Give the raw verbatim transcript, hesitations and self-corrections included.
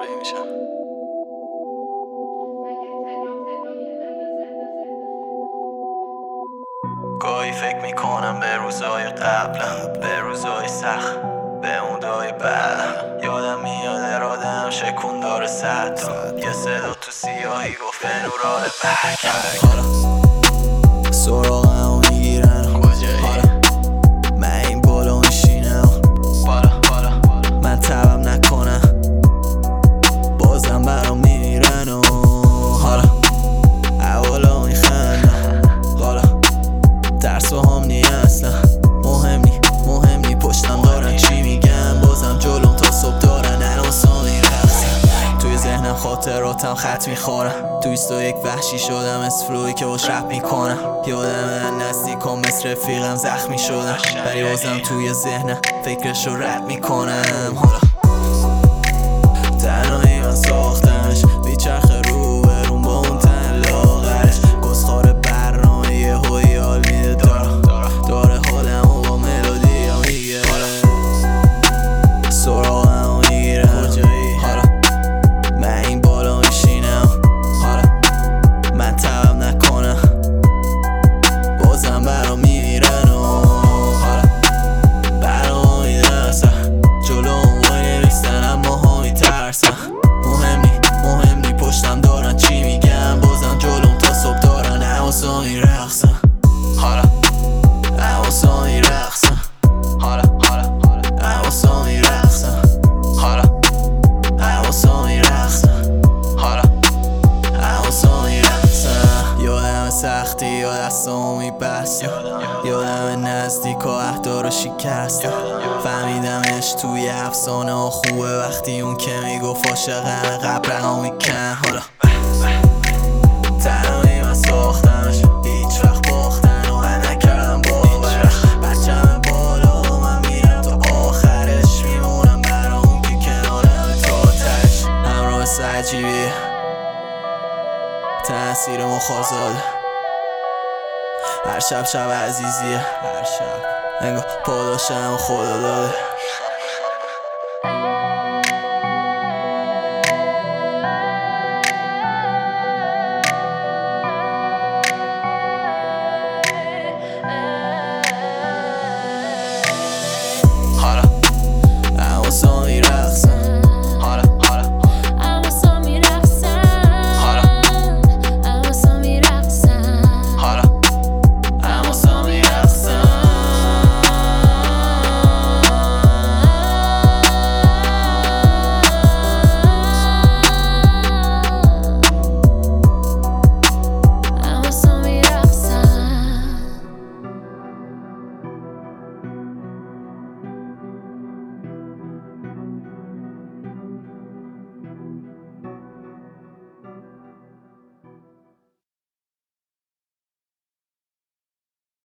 طوری میشم. گاهی فکر میکنم به روزای قبلم، به روزای سخت، به اونجای بعدم. یادم میاد ارادم شکون داره صد تا یه صدا تو سیاهی گفت نورال برگرد. حالا سراغم میگیرن کجایی؟ من این بالا میشینم بالا بالا من تبم نکنم بازم برام میمیرن و حالا اولا میخندم حالا ترس و هم نی اصلا مهم نی مهم نی پشتم دارن چی میگن بازم جلوم تا صبح دارن الان میرقصن. توی ذهنم خاطراتم خط میخورم توی سو یک وحشی شدم از فلوی که باش رپ میکنم. یادم من نزدیکم مثل رفیقم زخمی شدم ولی بازم توی ذهنم فکرشو رپ میکنم. حالا تنهایی من ساختمش بیچرخه رو برون با اون تن لاغرش گسخار برنامه یه هوی حال میده داره داره حالم و با ملودی ها میگه سراغم میگیرم کجایی؟ حالا من این بالا میشینم حالا من تبم نکنم بازم برام میمیرن و حالا برام میدرسن جلو اون وای نمیستن اما ها میترسن. مهم نی مهم نی پشتم دارن چی میگن بازم جلوم تا صبح دارن حواسا میرقصن. حالا حواسا میرقصن حالا حالا حواسا میرقصن حالا حواسا میرقصن حالا حواسا میرقصن. یادم سختی یا دستامو میبستم یادم نزدیک و اهدا رو شکستم فهمیدمش توی افسانه ها خوبه وقتی اون که میگفت عاشقم قبل رها میکن. حالا تنهایی من ساختمش هیچ وقت باختن و من نکردم باورش بچم بالا و من میرم تا آخرش میمونم برا اون که کنارم تا تش همراه سجیبی تأثیر مخازاده هر شب شب عزیزیه هر شب انگار پاداشم خدا داده.